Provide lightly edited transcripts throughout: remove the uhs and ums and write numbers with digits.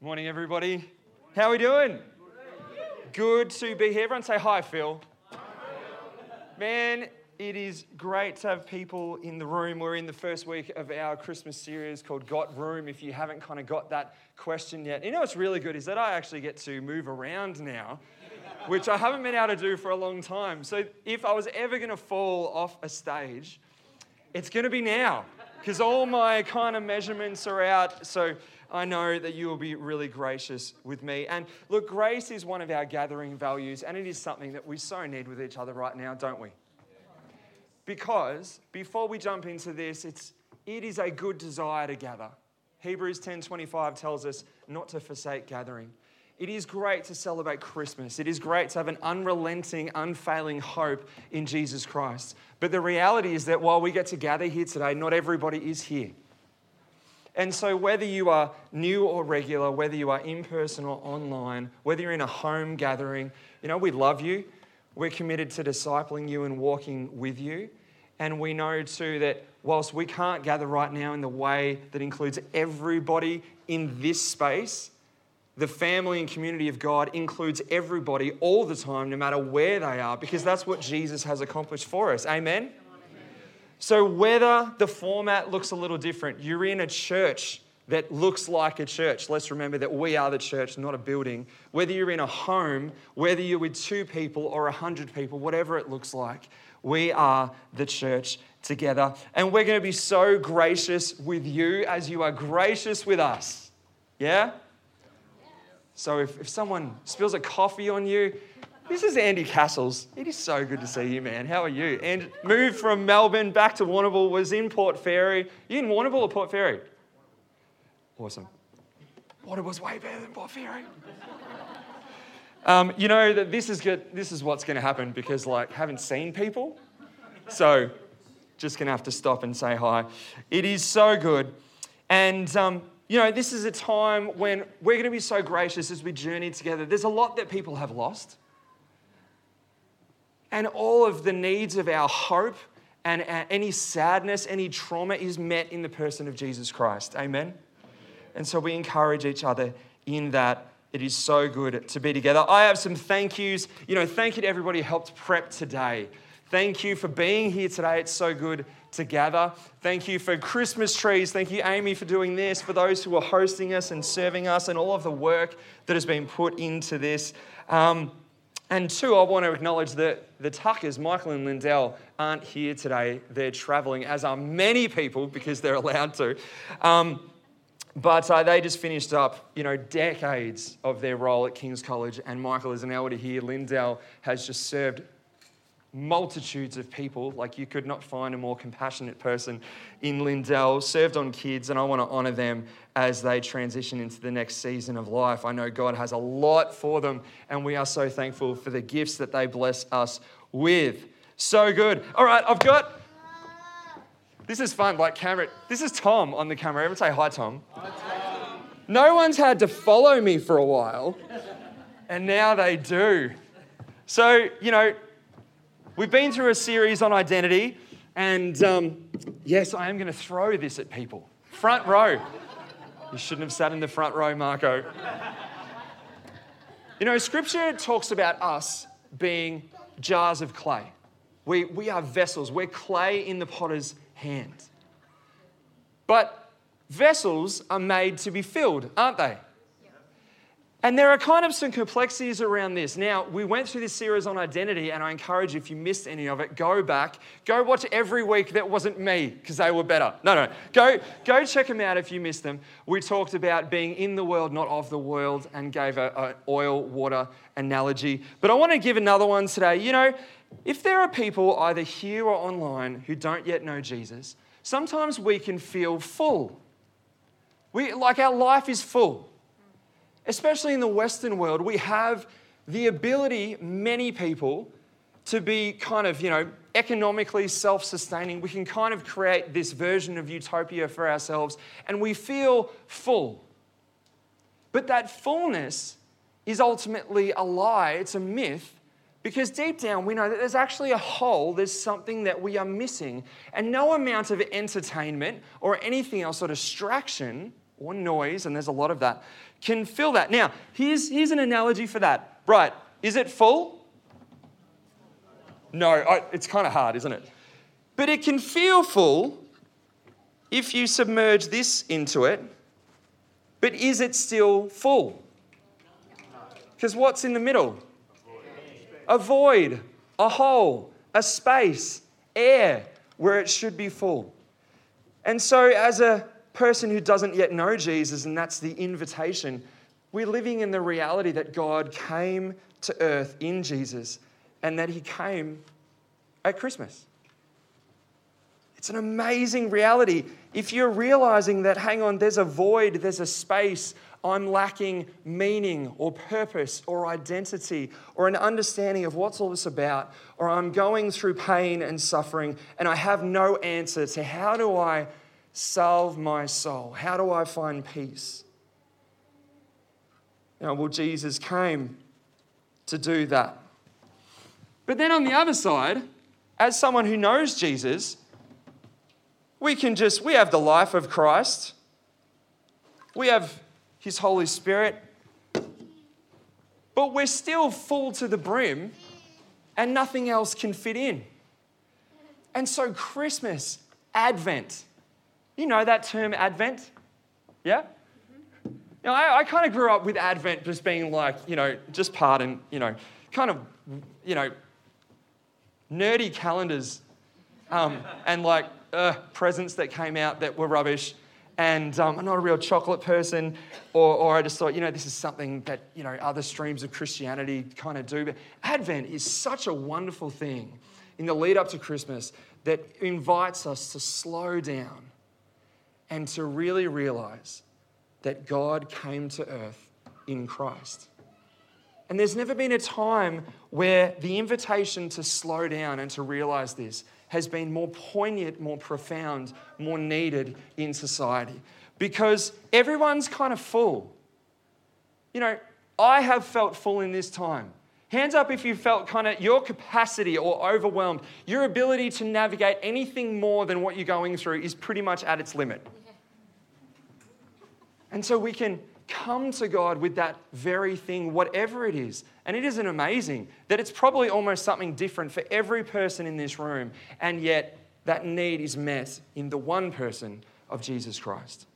Morning, everybody. How are we doing? Good to be here. Everyone say hi, Phil. Man, it is great to have people in the room. We're in the first week of our Christmas series called Got Room, if you haven't kind of got that question yet. You know what's really good is that I actually get to move around now, which I haven't been able to do for a long time. So if I was ever going to fall off a stage, it's going to be now, because all my kind of measurements are out. So I know that you will be really gracious with me. And look, grace is one of our gathering values, and it is something that we so need with each other right now, don't we? Because before we jump into this, it is a good desire to gather. Hebrews 10:25 tells us not to forsake gathering. It is great to celebrate Christmas. It is great to have an unrelenting, unfailing hope in Jesus Christ. But the reality is that while we get to gather here today, not everybody is here. And so whether you are new or regular, whether you are in person or online, whether you're in a home gathering, we love you. We're committed to discipling you and walking with you. And we know too that whilst we can't gather right now in the way that includes everybody in this space, the family and community of God includes everybody all the time, no matter where they are, because that's what Jesus has accomplished for us. Amen? So whether the format looks a little different, you're in a church that looks like a church. Let's remember that we are the church, not a building. Whether you're in a home, whether you're with 2 people or 100 people, whatever it looks like, we are the church together. And we're going to be so gracious with you as you are gracious with us. Yeah? So if someone spills a coffee on you, this is Andy Castles. It is so good to see you, man. How are you? And moved from Melbourne back to Warrnambool, was in Port Fairy. You in Warrnambool or Port Fairy? Awesome. Warrnambool's way better than Port Fairy. You know that this is good. This is what's going to happen because, haven't seen people. So just going to have to stop and say hi. It is so good. And, this is a time when we're going to be so gracious as we journey together. There's a lot that people have lost. And all of the needs of our hope and any sadness, any trauma is met in the person of Jesus Christ. Amen? And so we encourage each other in that. It is so good to be together. I have some thank yous. Thank you to everybody who helped prep today. Thank you for being here today. It's so good to gather. Thank you for Christmas trees. Thank you, Amy, for doing this, for those who are hosting us and serving us and all of the work that has been put into this. And 2, I want to acknowledge that the Tuckers, Michael and Lindell, aren't here today. They're traveling, as are many people, because they're allowed to. But they just finished up, decades of their role at King's College, and Michael is an elder here. Lindell has just served multitudes of people. You could not find a more compassionate person in Lindell, served on kids, and I want to honour them as they transition into the next season of life. I know God has a lot for them, and we are so thankful for the gifts that they bless us with. So good. All right, this is fun, camera. This is Tom on the camera. Everyone say hi, Tom. Hi, Tom. No one's had to follow me for a while, and now they do. So, we've been through a series on identity, and yes, I am going to throw this at people. Front row. You shouldn't have sat in the front row, Marco. Scripture talks about us being jars of clay. We are vessels. We're clay in the potter's hand. But vessels are made to be filled, aren't they? And there are kind of some complexities around this. Now, we went through this series on identity, and I encourage you, if you missed any of it, go back. Go watch every week that wasn't me, because they were better. No. Go check them out if you missed them. We talked about being in the world, not of the world, and gave an oil-water analogy. But I want to give another one today. If there are people either here or online who don't yet know Jesus, sometimes we can feel full. Our life is full. Especially in the Western world, we have the ability, many people, to be kind of, economically self-sustaining. We can kind of create this version of utopia for ourselves, and we feel full. But that fullness is ultimately a lie. It's a myth. Because deep down, we know that there's actually a hole, there's something that we are missing. And no amount of entertainment or anything else or distraction or noise, and there's a lot of that, can fill that. Now, here's an analogy for that. Right, is it full? No, it's kind of hard, isn't it? But it can feel full if you submerge this into it, but is it still full? Because what's in the middle? A void, a hole, a space, air, where it should be full. And so as a person who doesn't yet know Jesus, and that's the invitation, we're living in the reality that God came to earth in Jesus and that he came at Christmas. It's an amazing reality. If you're realizing that, hang on, there's a void, there's a space, I'm lacking meaning or purpose or identity or an understanding of what's all this about, or I'm going through pain and suffering and I have no answer to how do I salve my soul? How do I find peace? Well, Jesus came to do that. But then on the other side, as someone who knows Jesus, we have the life of Christ. We have his Holy Spirit. But we're still full to the brim and nothing else can fit in. And so Christmas, Advent, you know that term Advent? Yeah? Now, I kind of grew up with Advent just being like, just pardon, kind of, nerdy calendars and like presents that came out that were rubbish. And I'm not a real chocolate person, or I just thought, this is something that, other streams of Christianity kind of do. But Advent is such a wonderful thing in the lead up to Christmas that invites us to slow down and to really realize that God came to earth in Christ. And there's never been a time where the invitation to slow down and to realize this has been more poignant, more profound, more needed in society. Because everyone's kind of full. I have felt full in this time. Hands up if you felt kind of your capacity or overwhelmed. Your ability to navigate anything more than what you're going through is pretty much at its limit. And so we can come to God with that very thing, whatever it is. And it isn't amazing that it's probably almost something different for every person in this room, and yet that need is met in the one person of Jesus Christ.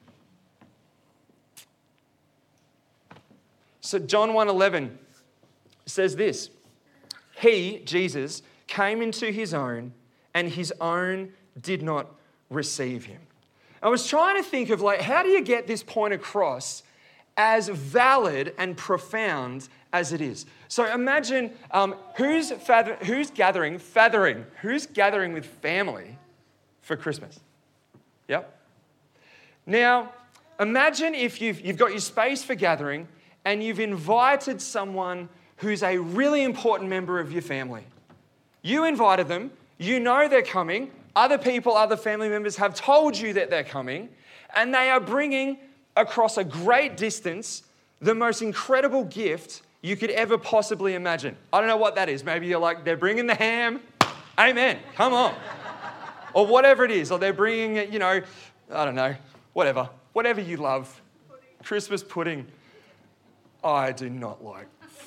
So John 1:11 says this: He, Jesus, came into his own, and his own did not receive him. I was trying to think of how do you get this point across as valid and profound as it is. So imagine who's gathering with family for Christmas? Yep. Now, imagine if you've got your space for gathering and you've invited someone who's a really important member of your family. You invited them, you know they're coming, other people, other family members have told you that they're coming, and they are bringing across a great distance the most incredible gift you could ever possibly imagine. I don't know what that is. Maybe you're like, they're bringing the ham. Amen. Come on. Or whatever it is. Or they're bringing, I don't know, whatever. Whatever you love. Christmas pudding. I do not like.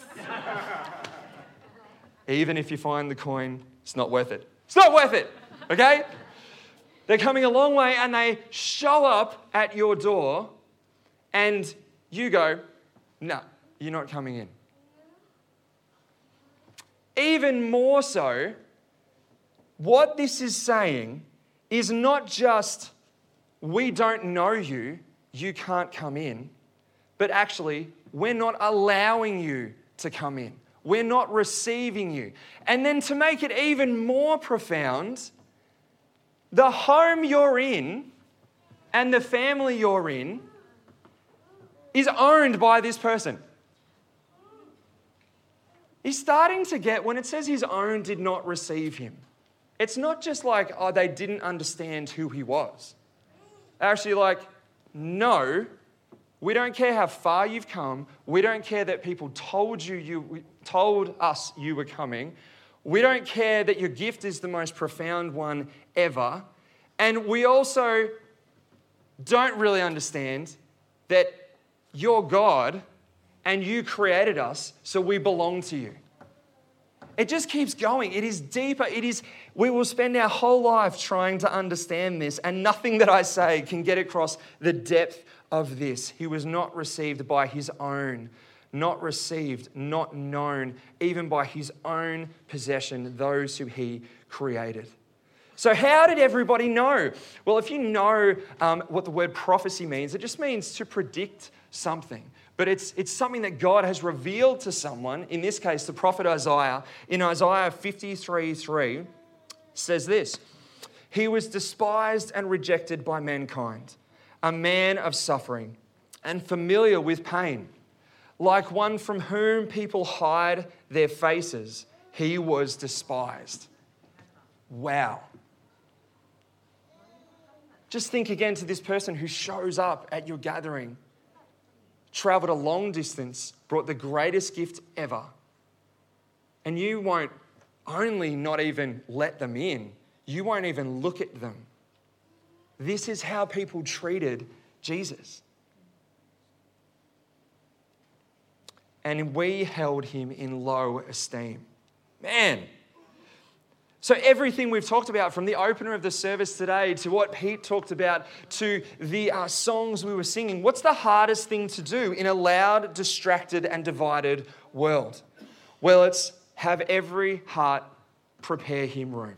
Even if you find the coin, it's not worth it. It's not worth it. Okay? They're coming a long way and they show up at your door and you go, no, you're not coming in. Even more so, what this is saying is not just, we don't know you, you can't come in, but actually, we're not allowing you to come in. We're not receiving you. And then to make it even more profound, the home you're in and the family you're in is owned by this person. He's starting to get, when it says his own did not receive him, it's not just like, they didn't understand who he was. They're actually like, no, we don't care how far you've come. We don't care that people told us you were coming. We don't care that your gift is the most profound one ever. And we also don't really understand that you're God and you created us, so we belong to you. It just keeps going. It is deeper. We will spend our whole life trying to understand this, and nothing that I say can get across the depth of this. He was not received by his own, not received, not known, even by his own possession, those who he created. So how did everybody know? Well, if you know what the word prophecy means, it just means to predict something. But it's something that God has revealed to someone, in this case, the prophet Isaiah. In Isaiah 53:3 says this: "He was despised and rejected by mankind, a man of suffering and familiar with pain. Like one from whom people hide their faces, he was despised." Wow. Just think again to this person who shows up at your gathering, traveled a long distance, brought the greatest gift ever, and you won't only not even let them in, you won't even look at them. This is how people treated Jesus. And we held him in low esteem. Man. So everything we've talked about, from the opener of the service today to what Pete talked about to the songs we were singing, what's the hardest thing to do in a loud, distracted, and divided world? Well, it's have every heart prepare him room.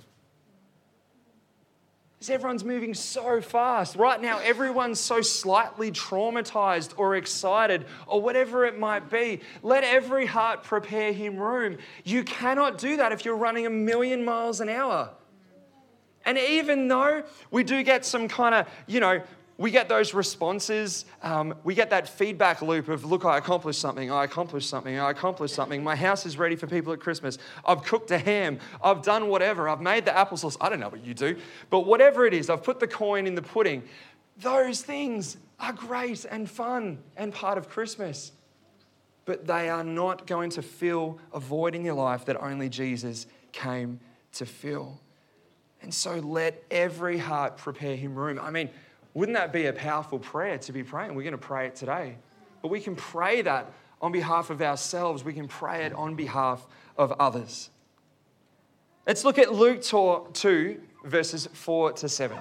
Because everyone's moving so fast. Right now, everyone's so slightly traumatized or excited or whatever it might be. Let every heart prepare him room. You cannot do that if you're running 1,000,000 miles an hour. And even though we do get some kind of, we get those responses, we get that feedback loop of, look, I accomplished something, I accomplished something, I accomplished something. My house is ready for people at Christmas. I've cooked a ham. I've done whatever. I've made the applesauce. I don't know what you do. But whatever it is, I've put the coin in the pudding. Those things are great and fun and part of Christmas. But they are not going to fill a void in your life that only Jesus came to fill. And so let every heart prepare him room. I mean, wouldn't that be a powerful prayer to be praying? We're going to pray it today. But we can pray that on behalf of ourselves. We can pray it on behalf of others. Let's look at Luke 2, verses 4 to 7.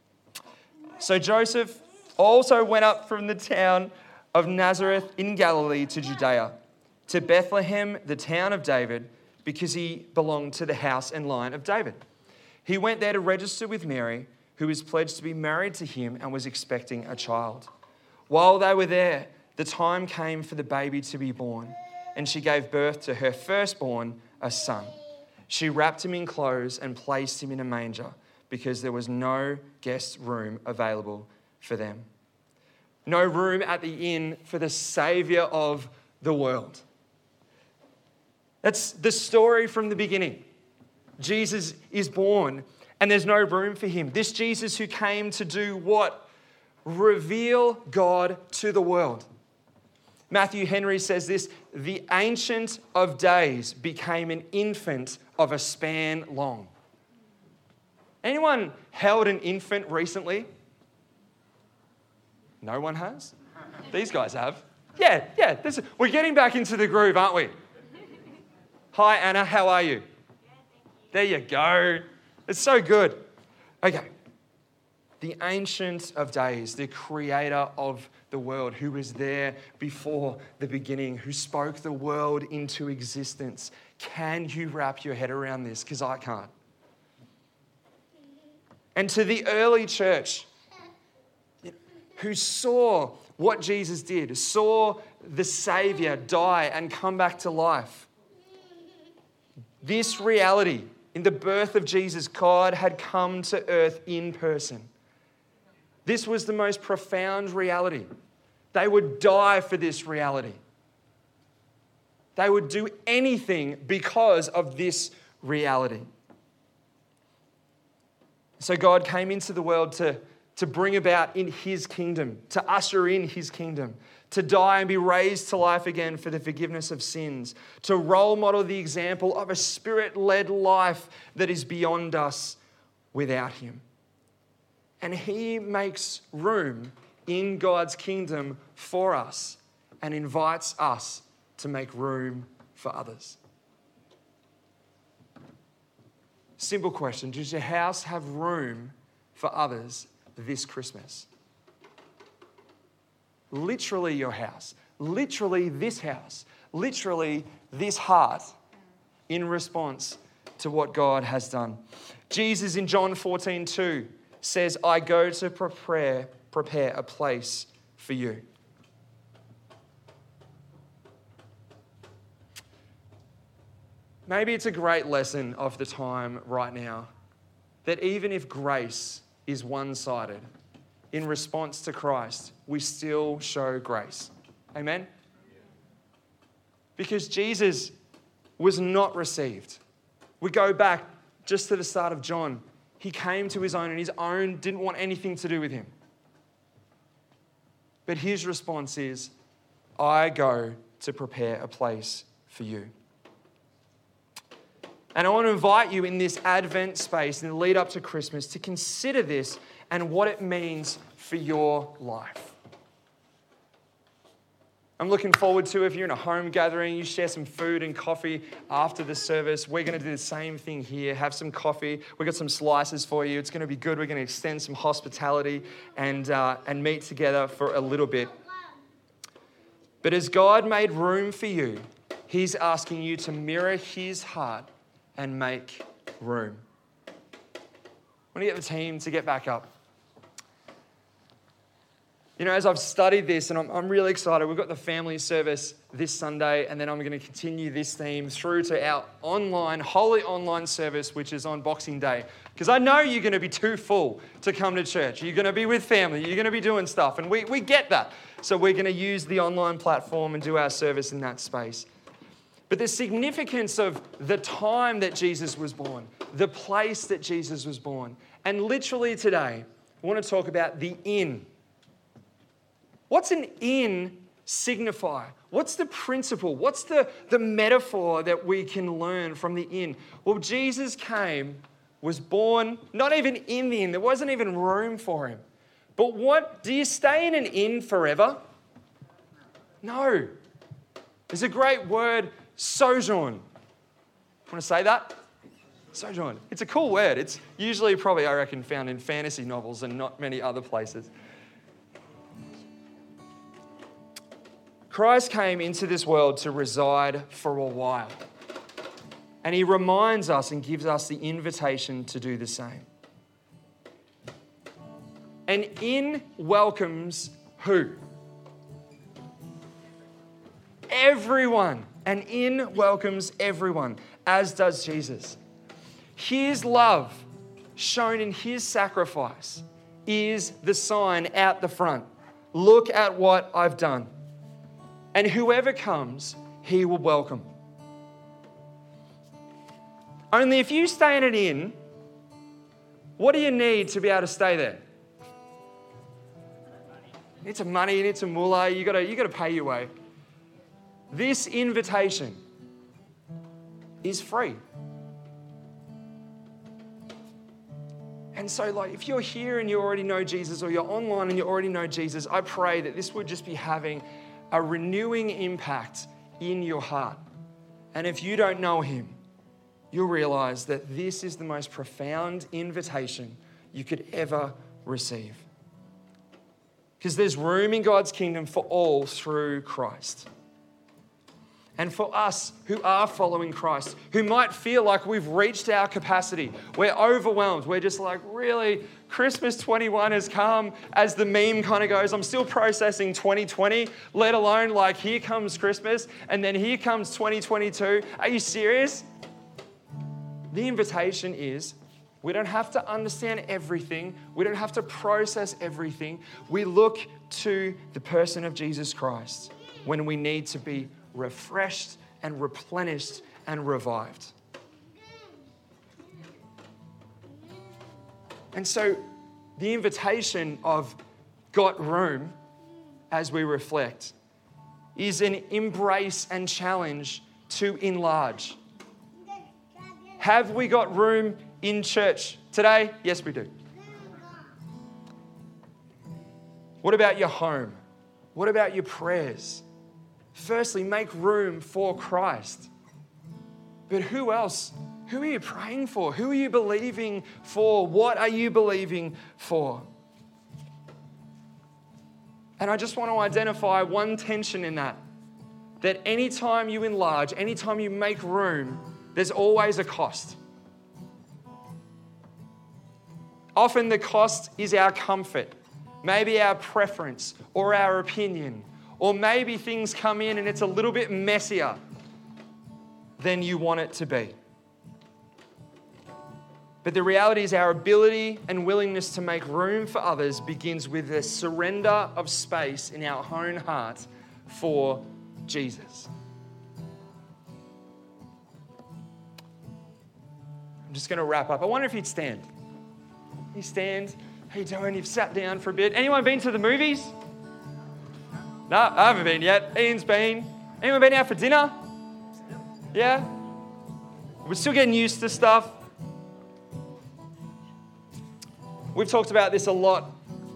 So Joseph also went up from the town of Nazareth in Galilee to Judea, to Bethlehem, the town of David, because he belonged to the house and line of David. He went there to register with Mary, who was pledged to be married to him and was expecting a child. While they were there, the time came for the baby to be born, and she gave birth to her firstborn, a son. She wrapped him in clothes and placed him in a manger because there was no guest room available for them. No room at the inn for the Savior of the world. That's the story from the beginning. Jesus is born, and there's no room for him. This Jesus who came to do what? Reveal God to the world. Matthew Henry says this: the Ancient of Days became an infant of a span long. Anyone held an infant recently? No one has? These guys have. Yeah. We're getting back into the groove, aren't we? Hi, Anna, how are you? There you go. It's so good. Okay. The Ancient of Days, the creator of the world, who was there before the beginning, who spoke the world into existence. Can you wrap your head around this? Because I can't. And to the early church, who saw what Jesus did, saw the Savior die and come back to life. This reality, in the birth of Jesus, God had come to earth in person. This was the most profound reality. They would die for this reality. They would do anything because of this reality. So God came into the world to bring about in his kingdom, to usher in his kingdom, to die and be raised to life again for the forgiveness of sins, to role model the example of a Spirit-led life that is beyond us without him. And he makes room in God's kingdom for us and invites us to make room for others. Simple question. Does your house have room for others this Christmas? Literally your house. Literally this house. Literally this heart in response to what God has done. Jesus in John 14:2 says, I go to prepare a place for you. Maybe it's a great lesson of the time right now that even if grace is one-sided, in response to Christ, we still show grace. Amen? Because Jesus was not received. We go back just to the start of John. He came to his own and his own didn't want anything to do with him. But his response is, I go to prepare a place for you. And I want to invite you in this Advent space, in the lead up to Christmas, to consider this and what it means for your life. I'm looking forward to, if you're in a home gathering, you share some food and coffee after the service. We're going to do the same thing here, have some coffee. We've got some slices for you. It's going to be good. We're going to extend some hospitality and meet together for a little bit. But as God made room for you, he's asking you to mirror his heart and make room. I want to get the team to get back up. You know, as I've studied this, and I'm really excited, we've got the family service this Sunday, and then I'm going to continue this theme through to our holy online service, which is on Boxing Day. Because I know you're going to be too full to come to church. You're going to be with family. You're going to be doing stuff, and we get that. So we're going to use the online platform and do our service in that space. But the significance of the time that Jesus was born, the place that Jesus was born, and literally today, I want to talk about the inn. What's an inn signify? What's the principle? What's the metaphor that we can learn from the inn? Well, Jesus was born, not even in the inn. There wasn't even room for him. But do you stay in an inn forever? No. There's a great word, sojourn. Want to say that? Sojourn. It's a cool word. It's usually probably, I reckon, found in fantasy novels and not many other places. Christ came into this world to reside for a while. And he reminds us and gives us the invitation to do the same. An inn welcomes who? Everyone. An inn welcomes everyone, as does Jesus. His love, shown in his sacrifice, is the sign out the front. Look at what I've done. And whoever comes, he will welcome. Only if you stay in an inn, what do you need to be able to stay there? You need some money, you need some moolah, you got to pay your way. This invitation is free. And so, if you're here and you already know Jesus, or you're online and you already know Jesus, I pray that this would just be having a renewing impact in your heart. And if you don't know him, you'll realize that this is the most profound invitation you could ever receive. Because there's room in God's kingdom for all through Christ. And for us who are following Christ, who might feel like we've reached our capacity, we're overwhelmed, we're just like, really, Christmas 21 has come, as the meme kind of goes, I'm still processing 2020, let alone here comes Christmas, and then here comes 2022. Are you serious? The invitation is, we don't have to understand everything. We don't have to process everything. We look to the person of Jesus Christ when we need to be refreshed and replenished and revived. And so the invitation of Got Room, as we reflect, is an embrace and challenge to enlarge. Have we got room in church today? Yes, we do. What about your home? What about your prayers? Firstly, make room for Christ. But who else? Who are you praying for? Who are you believing for? What are you believing for? And I just want to identify one tension in that anytime you enlarge, anytime you make room, there's always a cost. Often the cost is our comfort, maybe our preference or our opinion, or maybe things come in and it's a little bit messier than you want it to be. But the reality is our ability and willingness to make room for others begins with a surrender of space in our own heart for Jesus. I'm just going to wrap up. I wonder if you'd stand. You stand. How you doing? You've sat down for a bit. Anyone been to the movies? No, I haven't been yet. Ian's been. Anyone been out for dinner? Yeah? We're still getting used to stuff. We've talked about this a lot.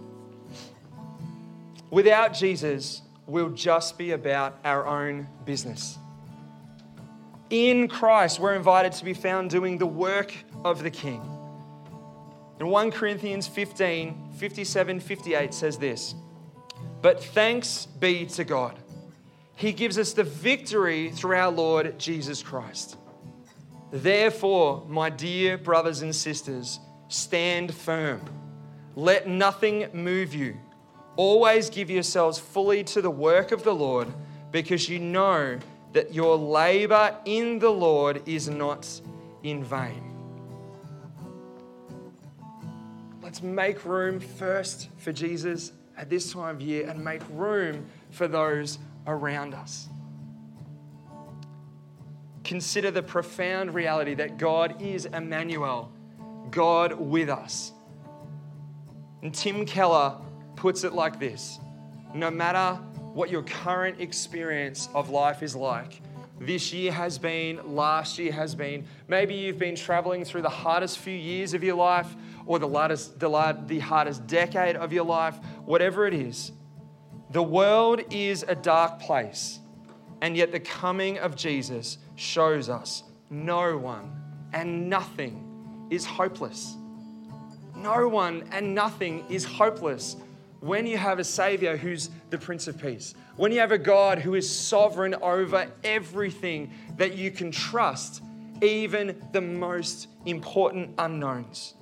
Without Jesus, we'll just be about our own business. In Christ, we're invited to be found doing the work of the King. In 1 Corinthians 15, 57, 58 says this, "But thanks be to God. He gives us the victory through our Lord Jesus Christ. Therefore, my dear brothers and sisters, stand firm. Let nothing move you. Always give yourselves fully to the work of the Lord, because you know that your labor in the Lord is not in vain." Let's make room first for Jesus at this time of year and make room for those around us. Consider the profound reality that God is Emmanuel, God with us. And Tim Keller puts it like this: no matter what your current experience of life is like, this year has been, last year has been, maybe you've been traveling through the hardest few years of your life or the hardest decade of your life, whatever it is, the world is a dark place, and yet the coming of Jesus shows us no one and nothing is hopeless. No one and nothing is hopeless when you have a Savior who's the Prince of Peace, when you have a God who is sovereign over everything that you can trust, even the most important unknowns.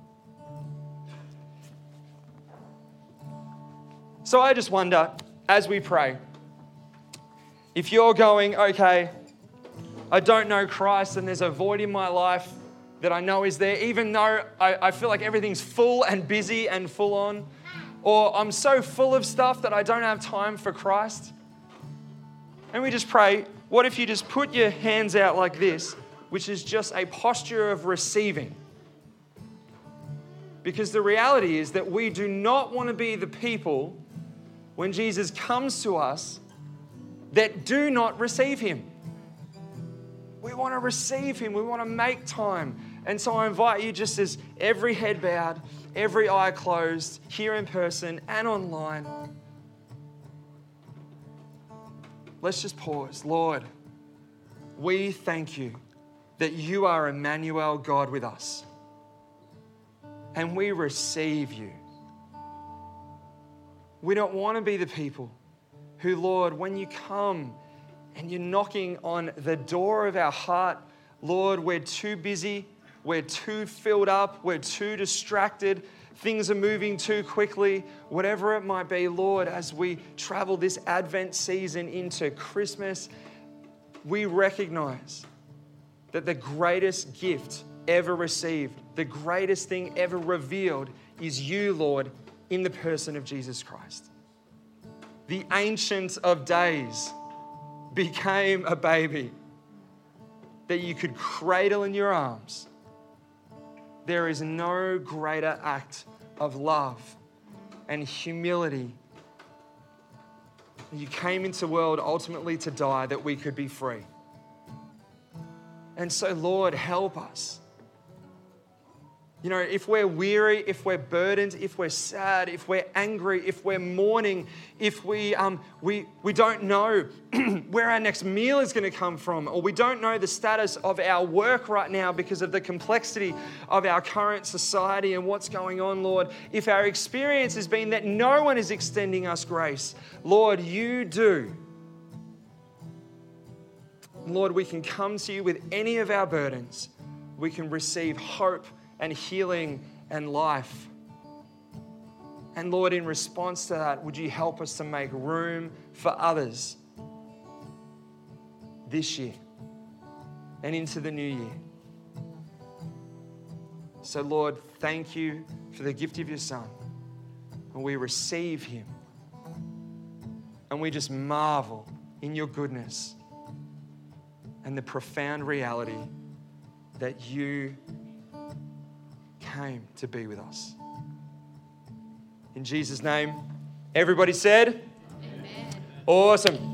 So I just wonder, as we pray, if you're going, okay, I don't know Christ and there's a void in my life that I know is there, even though I feel like everything's full and busy and full on, or I'm so full of stuff that I don't have time for Christ. And we just pray, what if you just put your hands out like this, which is just a posture of receiving? Because the reality is that we do not want to be the people when Jesus comes to us that do not receive him. We want to receive him. We want to make time. And so I invite you, just as every head bowed, every eye closed, here in person and online, let's just pause. Lord, we thank you that you are Emmanuel, God with us. And we receive you. We don't want to be the people who, Lord, when you come and you're knocking on the door of our heart, Lord, we're too busy, we're too filled up, we're too distracted, things are moving too quickly, whatever it might be, Lord, as we travel this Advent season into Christmas, we recognize that the greatest gift ever received, the greatest thing ever revealed is you, Lord, in the person of Jesus Christ. The Ancient of Days became a baby that you could cradle in your arms. There is no greater act of love and humility. You came into the world ultimately to die that we could be free. And so, Lord, help us. You know, if we're weary, if we're burdened, if we're sad, if we're angry, if we're mourning, if we don't know where our next meal is going to come from, or we don't know the status of our work right now because of the complexity of our current society and what's going on, Lord, if our experience has been that no one is extending us grace, Lord, you do. Lord, we can come to you with any of our burdens. We can receive hope and healing and life. And Lord, in response to that, would you help us to make room for others this year and into the new year? So Lord, thank you for the gift of your Son. And we receive him. And we just marvel in your goodness and the profound reality that you came to be with us. In Jesus' name, everybody said, Amen. Awesome.